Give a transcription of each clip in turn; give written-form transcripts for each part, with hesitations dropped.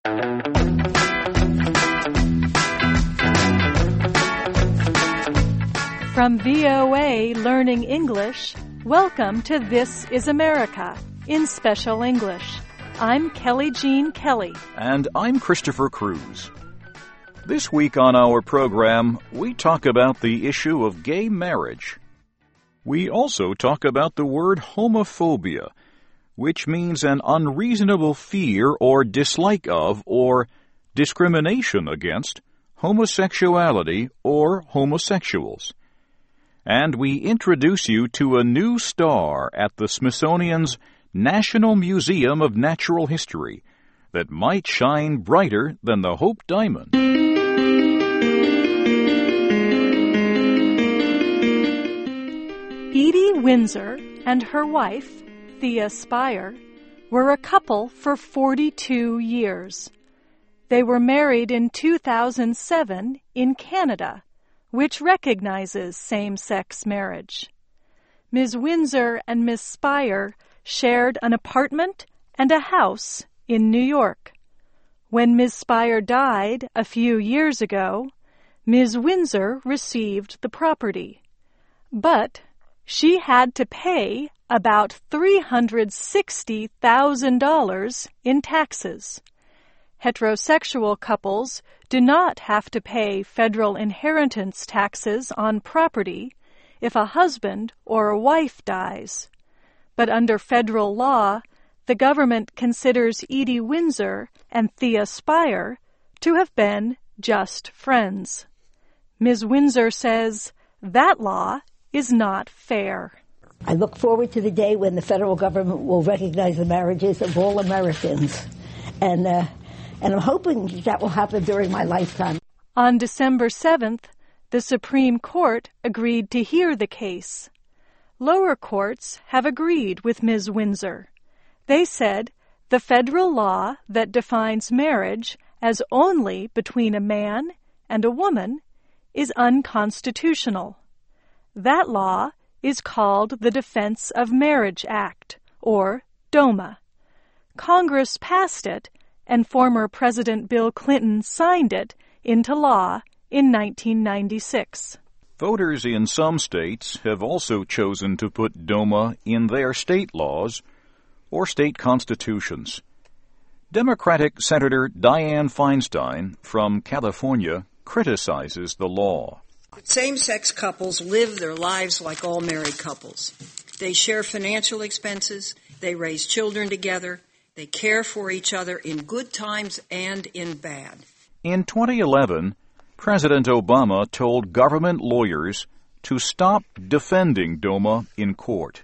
From VOA Learning English, welcome to This is America in Special English. I'm Kelly Jean Kelly. And I'm Christopher Cruz. This week on our program, we talk about the issue of gay marriage. We also talk about the word homophobia, which means an unreasonable fear or dislike of or discrimination against homosexuality or homosexuals. And we introduce you to a new star at the Smithsonian's National Museum of Natural History that might shine brighter than the Hope Diamond. Edie Windsor and her wife, Thea Spire, were a couple for 42 years. They were married in 2007 in Canada, which recognizes same-sex marriage. Ms. Windsor and Ms. Spire shared an apartment and a house in New York. When Ms. Spire died a few years ago, Ms. Windsor received the property. But she had to pay about $360,000 in taxes. Heterosexual couples do not have to pay federal inheritance taxes on property if a husband or a wife dies. But under federal law, the government considers Edie Windsor and Thea Spire to have been just friends. Ms. Windsor says that law is not fair. I look forward to the day when the federal government will recognize the marriages of all Americans. And I'm hoping that will happen during my lifetime. On December 7th, the Supreme Court agreed to hear the case. Lower courts have agreed with Ms. Windsor. They said the federal law that defines marriage as only between a man and a woman is unconstitutional. That law is called the Defense of Marriage Act, or DOMA. Congress passed it, and former President Bill Clinton signed it into law in 1996. Voters in some states have also chosen to put DOMA in their state laws or state constitutions. Democratic Senator Dianne Feinstein from California criticizes the law. Same-sex couples live their lives like all married couples. They share financial expenses, they raise children together, they care for each other in good times and in bad. In 2011, President Obama told government lawyers to stop defending DOMA in court.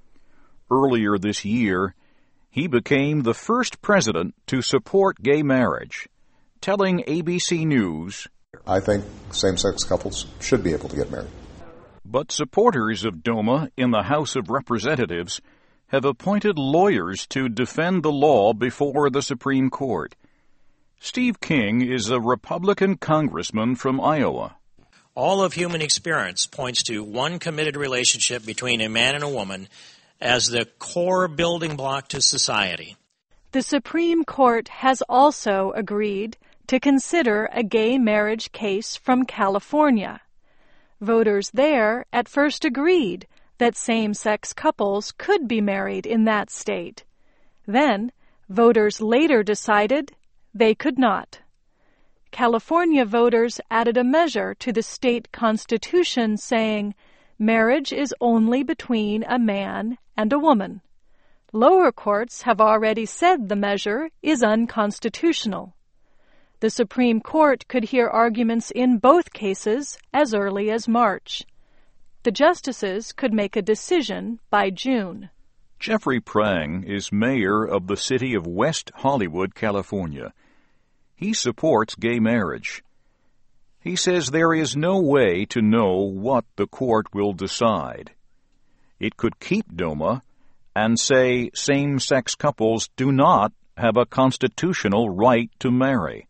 Earlier this year, he became the first president to support gay marriage, telling ABC News, I think same-sex couples should be able to get married. But supporters of DOMA in the House of Representatives have appointed lawyers to defend the law before the Supreme Court. Steve King is a Republican congressman from Iowa. All of human experience points to one committed relationship between a man and a woman as the core building block to society. The Supreme Court has also agreed to consider a gay marriage case from California. Voters there at first agreed that same-sex couples could be married in that state. Then, voters later decided they could not. California voters added a measure to the state constitution saying marriage is only between a man and a woman. Lower courts have already said the measure is unconstitutional. The Supreme Court could hear arguments in both cases as early as March. The justices could make a decision by June. Jeffrey Prang is mayor of the city of West Hollywood, California. He supports gay marriage. He says there is no way to know what the court will decide. It could keep DOMA and say same-sex couples do not have a constitutional right to marry.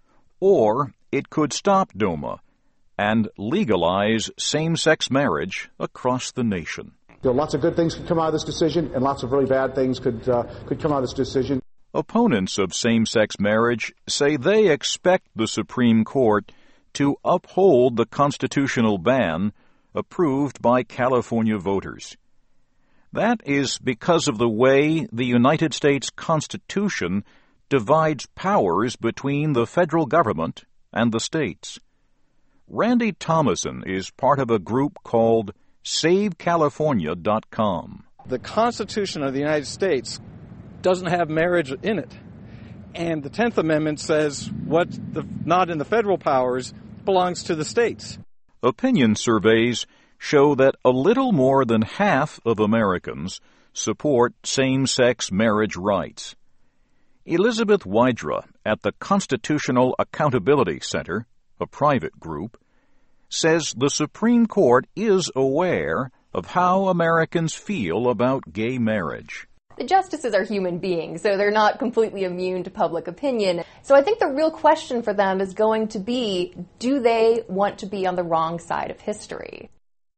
Or it could stop DOMA and legalize same-sex marriage across the nation. Lots of good things could come out of this decision, and lots of really bad things could come out of this decision. Opponents of same-sex marriage say they expect the Supreme Court to uphold the constitutional ban approved by California voters. That is because of the way the United States Constitution divides powers between the federal government and the states. Randy Thomason is part of a group called SaveCalifornia.com. The Constitution of the United States doesn't have marriage in it. And the 10th Amendment says not in the federal powers belongs to the states. Opinion surveys show that a little more than half of Americans support same-sex marriage rights. Elizabeth Wydra at the Constitutional Accountability Center, a private group, says the Supreme Court is aware of how Americans feel about gay marriage. The justices are human beings, so they're not completely immune to public opinion. So I think the real question for them is going to be, do they want to be on the wrong side of history?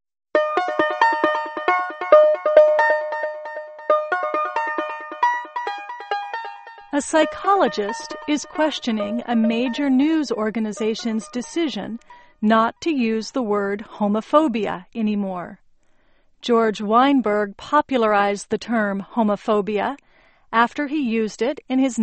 A psychologist is questioning a major news organization's decision not to use the word homophobia anymore. George Weinberg popularized the term homophobia after he used it in his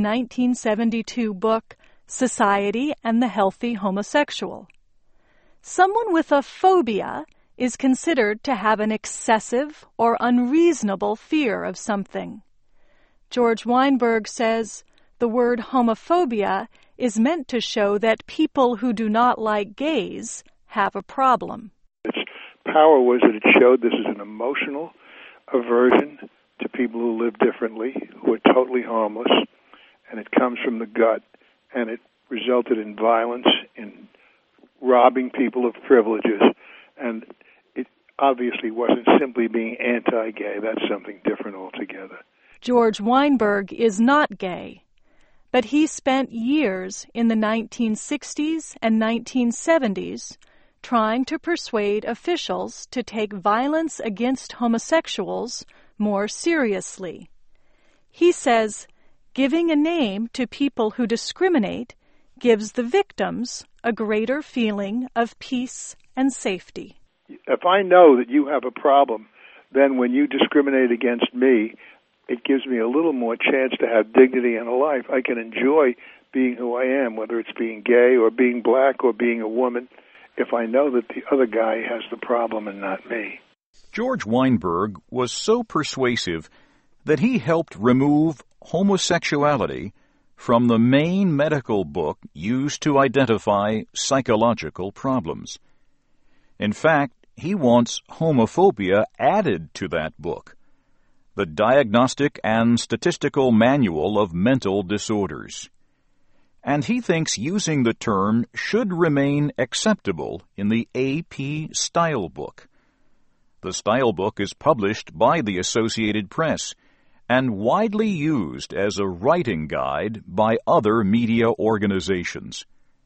1972 book, Society and the Healthy Homosexual. Someone with a phobia is considered to have an excessive or unreasonable fear of something. George Weinberg says the word homophobia is meant to show that people who do not like gays have a problem. Its power was that it showed this is an emotional aversion to people who live differently, who are totally harmless, and it comes from the gut, and it resulted in violence, in robbing people of privileges, and it obviously wasn't simply being anti-gay. That's something different altogether. George Weinberg is not gay, but he spent years in the 1960s and 1970s trying to persuade officials to take violence against homosexuals more seriously. He says giving a name to people who discriminate gives the victims a greater feeling of peace and safety. If I know that you have a problem, then when you discriminate against me, it gives me a little more chance to have dignity in a life. I can enjoy being who I am, whether it's being gay or being black or being a woman, if I know that the other guy has the problem and not me. George Weinberg was so persuasive that he helped remove homosexuality from the main medical book used to identify psychological problems. In fact, he wants homophobia added to that book, the Diagnostic and Statistical Manual of Mental Disorders. And he thinks using the term should remain acceptable in the AP Style Book. The Style Book is published by the Associated Press and widely used as a writing guide by other media organizations.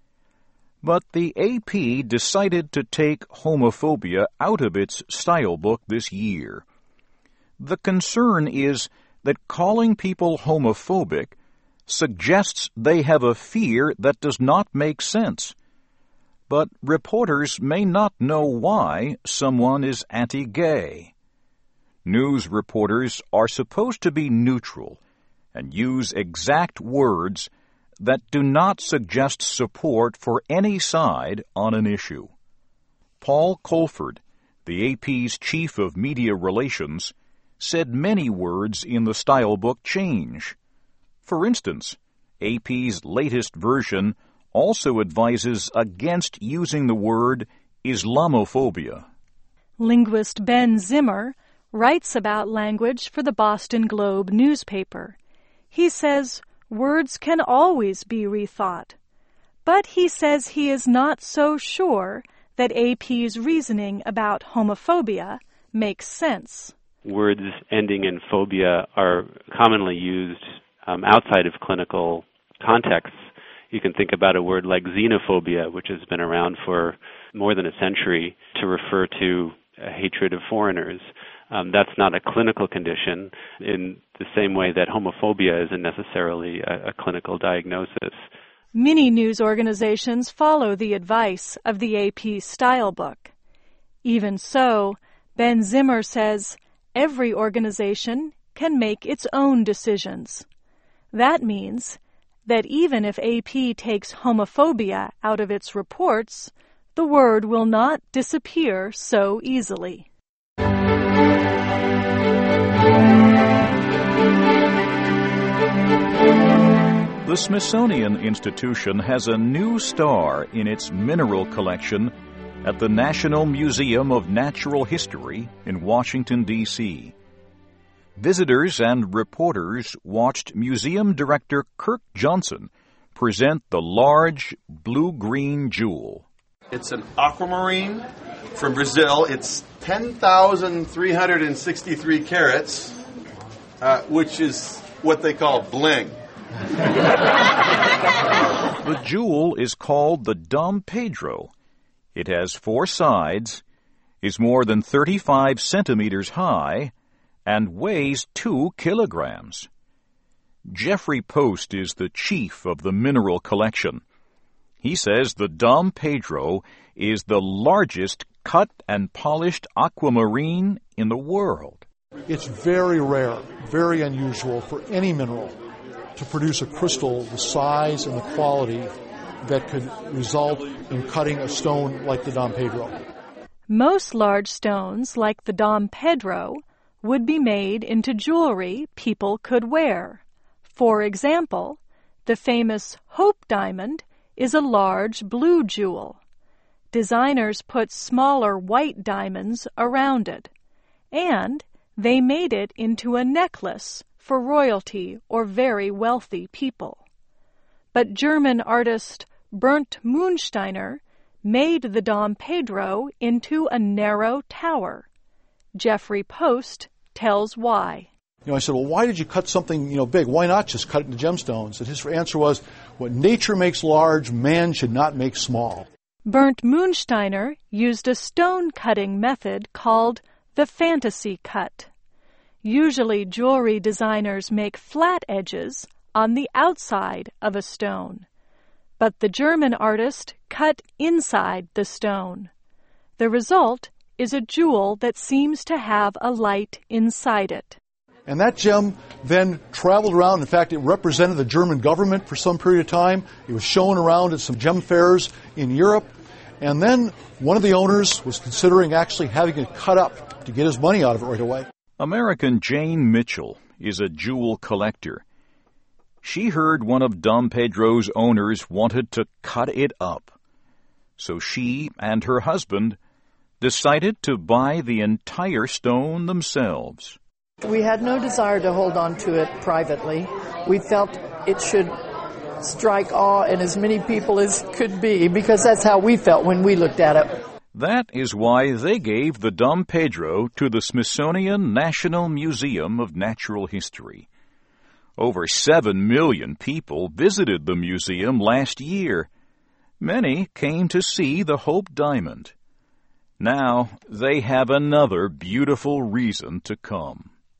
But the AP decided to take homophobia out of its Style Book this year. The concern is that calling people homophobic suggests they have a fear that does not make sense. But reporters may not know why someone is anti-gay. News reporters are supposed to be neutral and use exact words that do not suggest support for any side on an issue. Paul Colford, the AP's chief of media relations, said many words in the Style Book change. For instance, AP's latest version also advises against using the word Islamophobia. Linguist Ben Zimmer writes about language for the Boston Globe newspaper. He says words can always be rethought, but he says he is not so sure that AP's reasoning about homophobia makes sense. Words ending in phobia are commonly used outside of clinical contexts. You can think about a word like xenophobia, which has been around for more than a century to refer to hatred of foreigners. That's not a clinical condition in the same way that homophobia isn't necessarily a clinical diagnosis. Many news organizations follow the advice of the AP Style Book. Even so, Ben Zimmer says every organization can make its own decisions. That means that even if AP takes homophobia out of its reports, the word will not disappear so easily. The Smithsonian Institution has a new star in its mineral collection at the National Museum of Natural History in Washington, D.C. Visitors and reporters watched Museum Director Kirk Johnson present the large blue-green jewel. It's an aquamarine from Brazil. It's 10,363 carats, which is what they call bling. The jewel is called the Dom Pedro. It has 4 sides, is more than 35 centimeters high, and weighs 2 kilograms. Jeffrey Post is the chief of the mineral collection. He says the Dom Pedro is the largest cut and polished aquamarine in the world. It's very rare, very unusual for any mineral to produce a crystal the size and the quality that could result in cutting a stone like the Dom Pedro. Most large stones, like the Dom Pedro, would be made into jewelry people could wear. For example, the famous Hope Diamond is a large blue jewel. Designers put smaller white diamonds around it, and they made it into a necklace for royalty or very wealthy people. But German artist Bernd Munsteiner made the Dom Pedro into a narrow tower. Jeffrey Post tells why. I said, well, why did you cut something, big? Why not just cut it into gemstones? And his answer was, what nature makes large, man should not make small. Bernd Munsteiner used a stone-cutting method called the fantasy cut. Usually jewelry designers make flat edges on the outside of a stone, but the German artist cut inside the stone. The result is a jewel that seems to have a light inside it. And that gem then traveled around. In fact, it represented the German government for some period of time. It was shown around at some gem fairs in Europe. And then one of the owners was considering actually having it cut up to get his money out of it right away. American Jane Mitchell is a jewel collector. She heard one of Dom Pedro's owners wanted to cut it up. So she and her husband decided to buy the entire stone themselves. We had no desire to hold on to it privately. We felt it should strike awe in as many people as could be, because that's how we felt when we looked at it. That is why they gave the Dom Pedro to the Smithsonian National Museum of Natural History. Over 7 million people visited the museum last year. Many came to see the Hope Diamond. Now they have another beautiful reason to come.